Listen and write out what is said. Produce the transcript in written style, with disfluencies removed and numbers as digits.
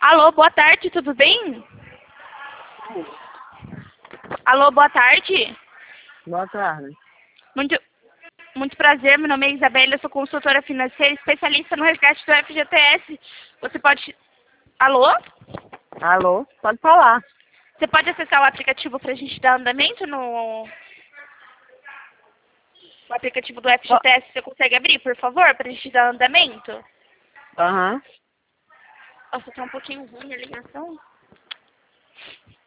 Alô, boa tarde, tudo bem? Alô, boa tarde. Boa tarde. Muito prazer, meu nome é Isabela, eu sou consultora financeira, especialista no resgate do FGTS. Você pode... Alô? Alô? Pode falar. Você pode acessar o aplicativo para a gente dar andamento no... O aplicativo do FGTS, você consegue abrir, por favor, para a gente dar andamento? Aham. Nossa, tá um pouquinho ruim a ligação.